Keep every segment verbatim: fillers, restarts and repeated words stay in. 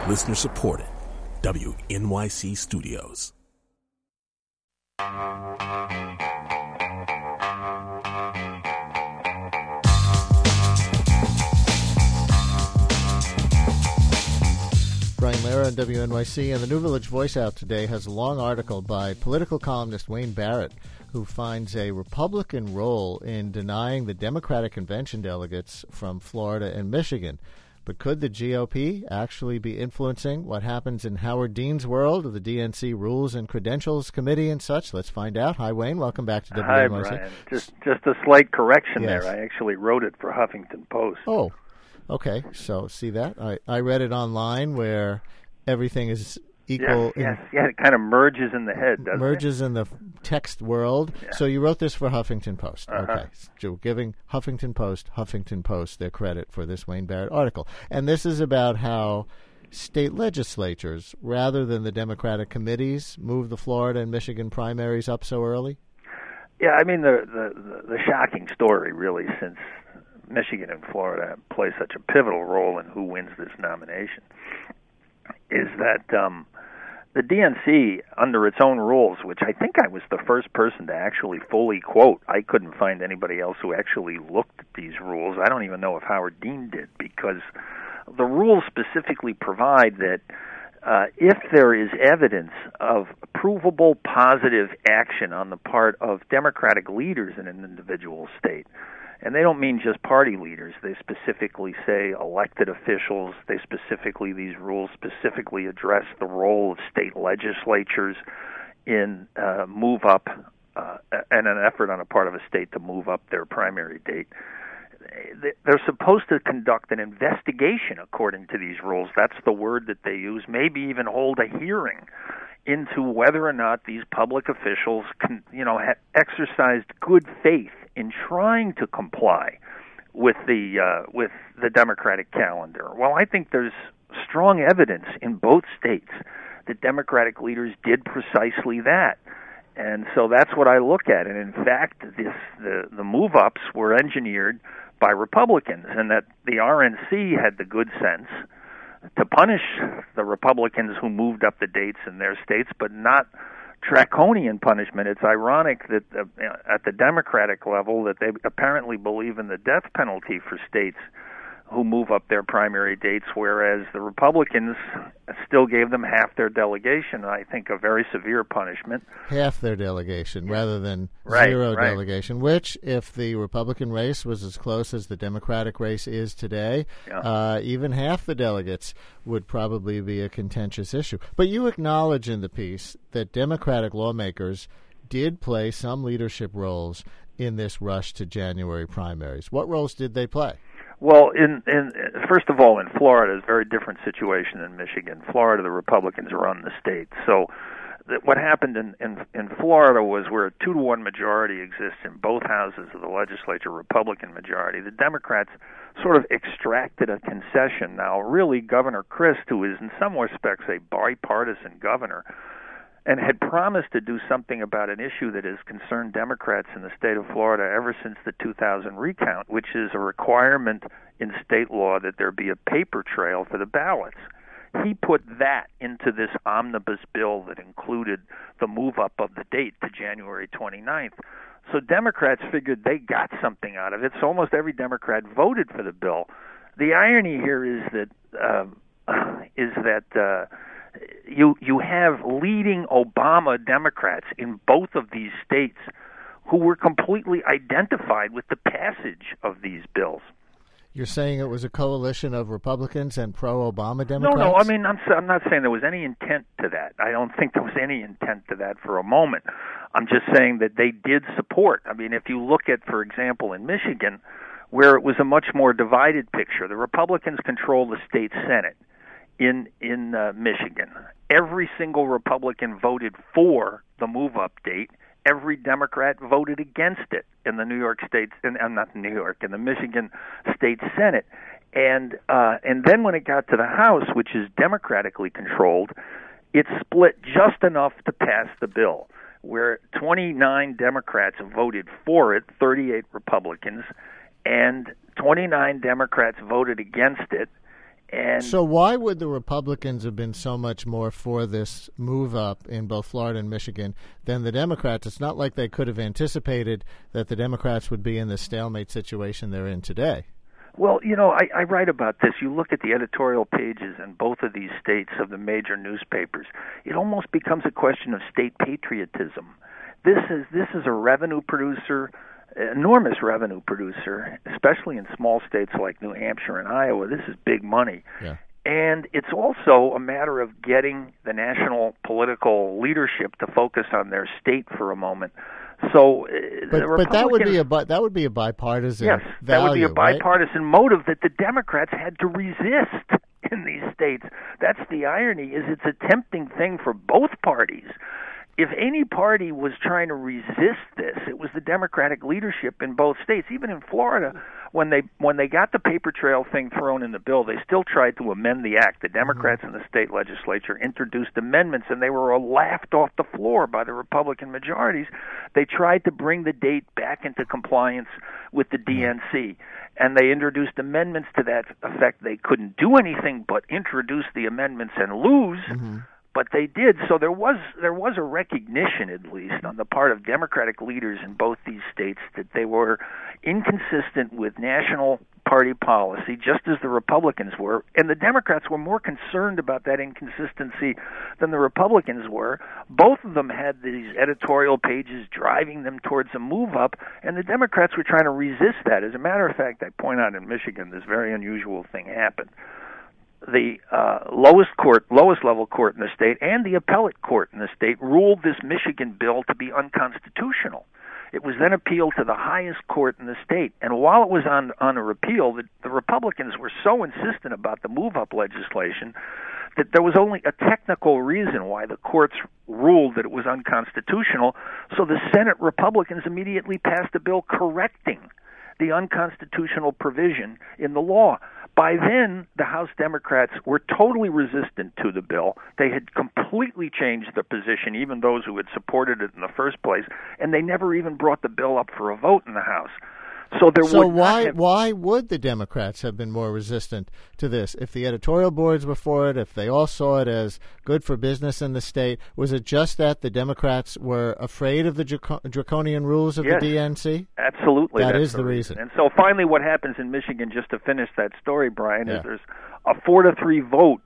Listener supported. W N Y C Studios. Brian Lehrer on W N Y C, and the New Village Voice out today has a long article by political columnist Wayne Barrett, who finds a Republican role in denying the Democratic convention delegates from Florida and Michigan. But could the G O P actually be influencing what happens in Howard Dean's world of the D N C Rules and Credentials Committee and such? Let's find out. Hi, Wayne. Welcome back to W N Y C. Hi, Brian. Just, just a slight correction Yes. there. I actually wrote it for Huffington Post. Oh, okay. So see that? I, I read it online where everything is equal. Yes, in, yes, yeah. It kind of merges in the head, doesn't merges it? in the text world. Yeah. So you wrote this for Huffington Post. Uh-huh. Okay. So giving Huffington Post, Huffington Post their credit for this Wayne Barrett article. And this is about how state legislatures, rather than the Democratic committees, move the Florida and Michigan primaries up so early? Yeah, I mean, the, the, the shocking story, really, since Michigan and Florida play such a pivotal role in who wins this nomination, is that um, the D N C, under its own rules, which I think I was the first person to actually fully quote, I couldn't find anybody else who actually looked at these rules. I don't even know if Howard Dean did, because the rules specifically provide that uh, if there is evidence of provable positive action on the part of Democratic leaders in an individual state, and they don't mean just party leaders. They specifically say elected officials. They specifically, these rules specifically address the role of state legislatures in uh, move up, uh, and an effort on a part of a state to move up their primary date. They're supposed to conduct an investigation according to these rules. That's the word that they use. Maybe even hold a hearing into whether or not these public officials can, you know, ha- exercised good faith in trying to comply with the uh, with the Democratic calendar. Well, I think there's strong evidence in both states that Democratic leaders did precisely that, and so that's what I look at. And in fact, this the the move-ups were engineered by Republicans, and that the R N C had the good sense to punish the Republicans who moved up the dates in their states, but not draconian punishment. It's ironic that uh, at the Democratic level that they apparently believe in the death penalty for states who move up their primary dates, whereas the Republicans still gave them half their delegation. I think a very severe punishment. Half their delegation rather than right, zero right. delegation, which, if the Republican race was as close as the Democratic race is today, yeah. uh, even half the delegates would probably be a contentious issue. But you acknowledge in the piece that Democratic lawmakers did play some leadership roles in this rush to January primaries. What roles did they play? Well, in, in first of all, in Florida, it's a very different situation than Michigan. Florida, the Republicans run the state. So th- what happened in, in, in Florida was where a two to one majority exists in both houses of the legislature, Republican majority. The Democrats sort of extracted a concession. Now, really, Governor Christ, who is in some respects a bipartisan governor, and had promised to do something about an issue that has concerned Democrats in the state of Florida ever since the two thousand recount, which is a requirement in state law that there be a paper trail for the ballots. He put that into this omnibus bill that included the move up of the date to January twenty-ninth. So Democrats figured they got something out of it, so almost every Democrat voted for the bill. The irony here is that uh, is that uh, You you have leading Obama Democrats in both of these states who were completely identified with the passage of these bills. You're saying it was a coalition of Republicans and pro-Obama Democrats? No, no. I mean, I'm I'm not saying there was any intent to that. I don't think there was any intent to that for a moment. I'm just saying that they did support. I mean, if you look at, for example, in Michigan, where it was a much more divided picture, the Republicans control the state Senate. In in uh, Michigan, every single Republican voted for the move-up date. Every Democrat voted against it in the New York State, and uh, not New York, in the Michigan State Senate. And uh, and then when it got to the House, which is democratically controlled, it split just enough to pass the bill, where twenty-nine Democrats voted for it, thirty-eight Republicans, and twenty-nine Democrats voted against it. And so why would the Republicans have been so much more for this move up in both Florida and Michigan than the Democrats? It's not like they could have anticipated that the Democrats would be in the stalemate situation they're in today. Well, you know, I, I write about this. You look at the editorial pages in both of these states of the major newspapers. It almost becomes a question of state patriotism. This is this is a revenue producer, enormous revenue producer, especially in small states like New Hampshire and Iowa. This is big money. Yeah. And it's also a matter of getting the national political leadership to focus on their state for a moment. So, uh, but, the but that would be a Republicans- that would be a bipartisan yes, value, that would be a right? bipartisan motive that the Democrats had to resist in these states. That's the irony. Is it's a tempting thing for both parties. If any party was trying to resist this, it was the Democratic leadership in both states. Even in Florida, when they when they got the paper trail thing thrown in the bill, they still tried to amend the act. The Democrats in the state legislature introduced amendments, and they were laughed off the floor by the Republican majorities. They tried to bring the date back into compliance with the D N C, and they introduced amendments to that effect. They couldn't do anything but introduce the amendments and lose. Mm-hmm. But they did, so there was there was a recognition, at least, on the part of Democratic leaders in both these states that they were inconsistent with national party policy, just as the Republicans were. And the Democrats were more concerned about that inconsistency than the Republicans were. Both of them had these editorial pages driving them towards a move up, and the Democrats were trying to resist that. As a matter of fact, I point out in Michigan, this very unusual thing happened. The uh, lowest court, lowest level court in the state, and the appellate court in the state ruled this Michigan bill to be unconstitutional. It was then appealed to the highest court in the state, and while it was on on a repeal, the, the Republicans were so insistent about the move-up legislation that there was only a technical reason why the courts ruled that it was unconstitutional. So the Senate Republicans immediately passed a bill correcting the unconstitutional provision in the law. By then, the House Democrats were totally resistant to the bill. They had completely changed their position, even those who had supported it in the first place, and they never even brought the bill up for a vote in the House. So there So would why have... why would the Democrats have been more resistant to this? If the editorial boards were for it, if they all saw it as good for business in the state, was it just that the Democrats were afraid of the draco- draconian rules of Yes, the D N C? Absolutely. That that's is the reason. And so finally what happens in Michigan, just to finish that story, Brian, Yeah. is there's a four to three vote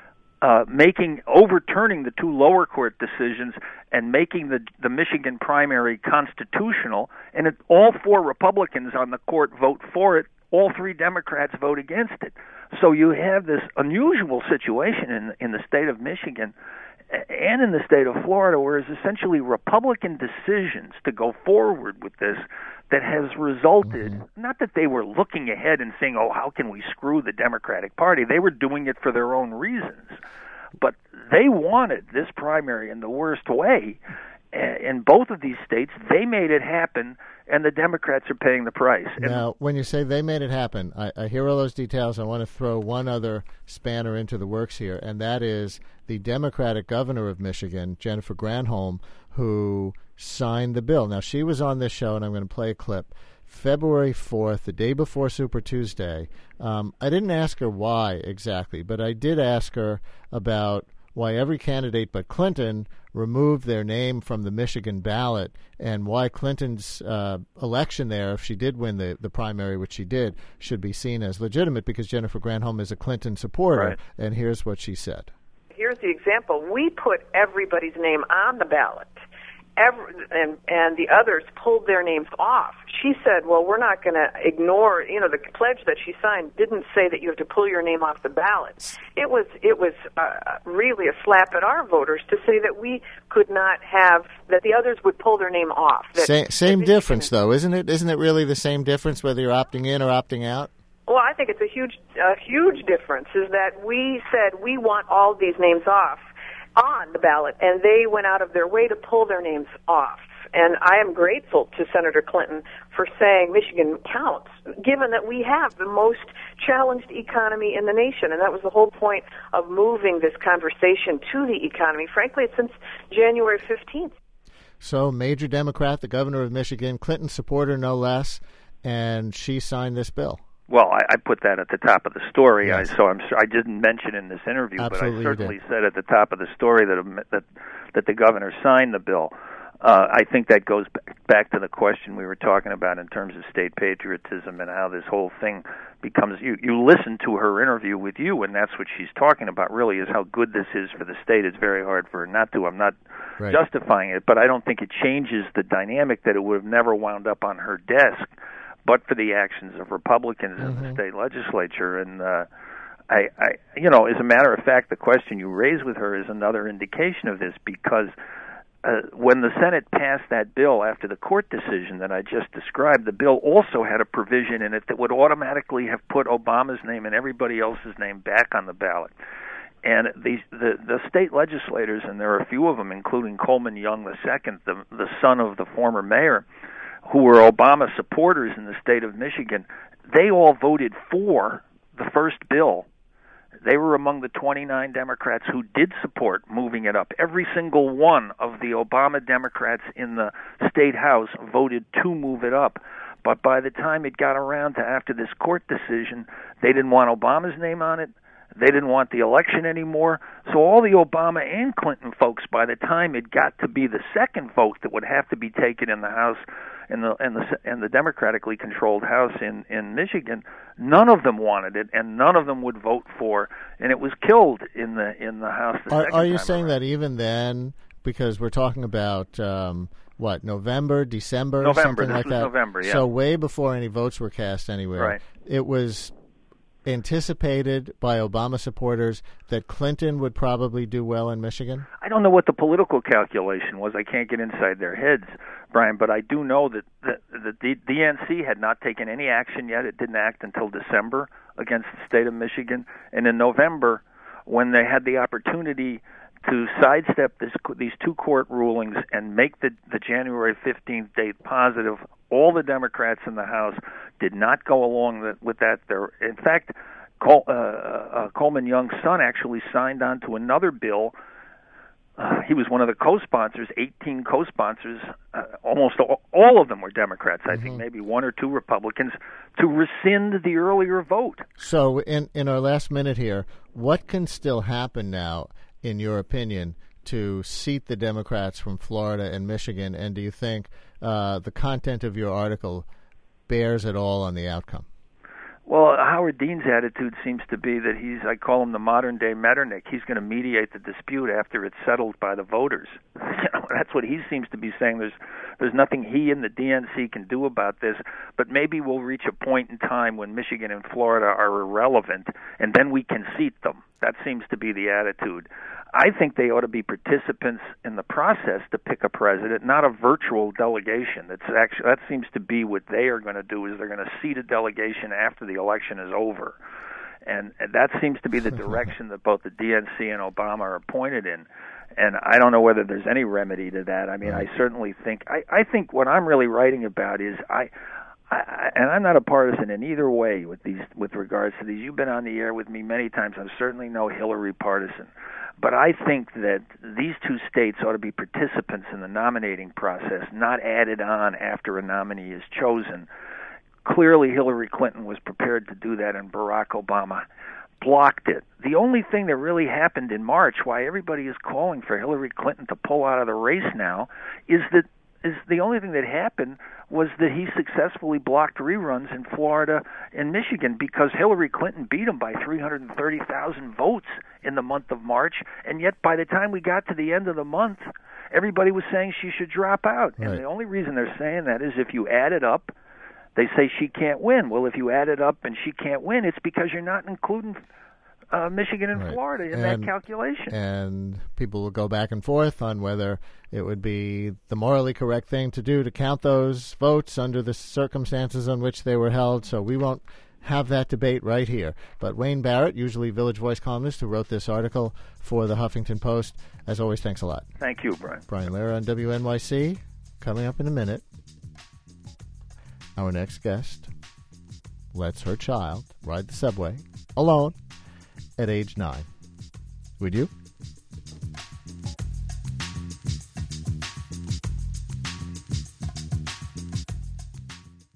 Uh, making overturning the two lower court decisions and making the the Michigan primary constitutional, and it, all four Republicans on the court vote for it. All three Democrats vote against it. So you have this unusual situation in in the state of Michigan and in the state of Florida, where it's essentially Republican decisions to go forward with this that has resulted, mm-hmm. not that they were looking ahead and saying, oh, how can we screw the Democratic Party? They were doing it for their own reasons. But they wanted this primary in the worst way. In both of these states, they made it happen, and the Democrats are paying the price. Now, when you say they made it happen, I, I hear all those details. I want to throw one other spanner into the works here, and that is the Democratic governor of Michigan, Jennifer Granholm, who signed the bill. Now, she was on this show, and I'm going to play a clip, February fourth, the day before Super Tuesday. Um, I didn't ask her why exactly, but I did ask her about why every candidate but Clinton removed their name from the Michigan ballot, and why Clinton's uh, election there, if she did win the, the primary, which she did, should be seen as legitimate because Jennifer Granholm is a Clinton supporter. Right. And here's what she said. Here's the example. We put everybody's name on the ballot. Every, and and the others pulled their names off. She said, well, we're not going to ignore, you know, the pledge that she signed didn't say that you have to pull your name off the ballot. It was it was uh, really a slap at our voters to say that we could not have, that the others would pull their name off. That, same same that difference, though, isn't it? Isn't it really the same difference whether you're opting in or opting out? Well, I think it's a huge, a huge difference is that we said we want all these names off on the ballot, and they went out of their way to pull their names off. And I am grateful to Senator Clinton for saying Michigan counts, given that we have the most challenged economy in the nation. And that was the whole point of moving this conversation to the economy. Frankly, since January fifteenth. So, major Democrat, the governor of Michigan, Clinton supporter no less, and she signed this bill. Well, I, I put that at the top of the story, Yes. I, so I'm I didn't mention in this interview, Absolutely, but I certainly said at the top of the story that that that the governor signed the bill. Uh, I think that goes back to the question we were talking about in terms of state patriotism and how this whole thing becomes. You you listen to her interview with you, and that's what she's talking about. Really, is how good this is for the state. It's very hard for her not to. I'm not Right. justifying it, but I don't think it changes the dynamic that it would have never wound up on her desk, but for the actions of Republicans Mm-hmm. in the state legislature. And uh, I, I, you know, as a matter of fact, the question you raise with her is another indication of this, because uh, when the Senate passed that bill after the court decision that I just described, the bill also had a provision in it that would automatically have put Obama's name and everybody else's name back on the ballot. And the, the the state legislators, and there are a few of them, including Coleman Young the second, the the son of the former mayor, who were Obama supporters in the state of Michigan, they all voted for the first bill. They were among the twenty-nine Democrats who did support moving it up. Every single one of the Obama Democrats in the state house voted to move it up. But by the time it got around to after this court decision, they didn't want Obama's name on it. They didn't want the election anymore. So all the Obama and Clinton folks, by the time it got to be the second vote that would have to be taken in the House, in the in the in the democratically controlled House in in Michigan, none of them wanted it, and none of them would vote for, and it was killed in the in the House. The Are, second are you time saying around. that even then, because we're talking about um, what, November, December, November, something this like was that? November, yeah. So way before any votes were cast anywhere, Right. it was anticipated by Obama supporters that Clinton would probably do well in Michigan? I don't know what the political calculation was. I can't get inside their heads, Brian, but I do know that the, the D N C had not taken any action yet. It didn't act until December against the state of Michigan. And in November, when they had the opportunity to sidestep this, these two court rulings and make the, the January fifteenth date positive, all the Democrats in the House did not go along with that. There, in fact, Col, uh, uh, Coleman Young's son actually signed on to another bill. Uh, he was one of the co-sponsors, eighteen co-sponsors. Uh, almost all, all of them were Democrats. I mm-hmm. think maybe one or two Republicans, to rescind the earlier vote. So in, in our last minute here, what can still happen now, in your opinion, to seat the Democrats from Florida and Michigan? And do you think uh, the content of your article bears at all on the outcome? Well, Howard Dean's attitude seems to be that he's, I call him the modern-day Metternich. He's going to mediate the dispute after it's settled by the voters. You know, that's what he seems to be saying. There's there's nothing he and the D N C can do about this, but maybe we'll reach a point in time when Michigan and Florida are irrelevant, and then we can seat them. That seems to be the attitude. I think they ought to be participants in the process to pick a president, not a virtual delegation. That's actually, that seems to be what they are going to do, is they're going to seat a delegation after the election is over. And, and that seems to be the direction that both the D N C and Obama are pointed in. And I don't know whether there's any remedy to that. I mean, I certainly think, I, I think what I'm really writing about is, I, I, and I'm not a partisan in either way with these, with regards to these. You've been on the air with me many times. I'm certainly no Hillary partisan. But I think that these two states ought to be participants in the nominating process, not added on after a nominee is chosen. Clearly, Hillary Clinton was prepared to do that, and Barack Obama blocked it. The only thing that really happened in March, why everybody is calling for Hillary Clinton to pull out of the race now, is that is the only thing that happened was that he successfully blocked reruns in Florida and Michigan, because Hillary Clinton beat him by three hundred thirty thousand votes in the month of March, and yet by the time we got to the end of the month, everybody was saying she should drop out. Right. And the only reason they're saying that is if you add it up, they say she can't win. Well, if you add it up and she can't win, it's because you're not including uh, Michigan and right. Florida in and, that calculation. And people will go back and forth on whether it would be the morally correct thing to do to count those votes under the circumstances on which they were held. So we won't have that debate right here. But Wayne Barrett, usually Village Voice columnist, who wrote this article for the Huffington Post, as always, thanks a lot. Thank you, Brian. Brian Lehrer on W N Y C. Coming up in a minute, our next guest lets her child ride the subway alone at age nine. Would you?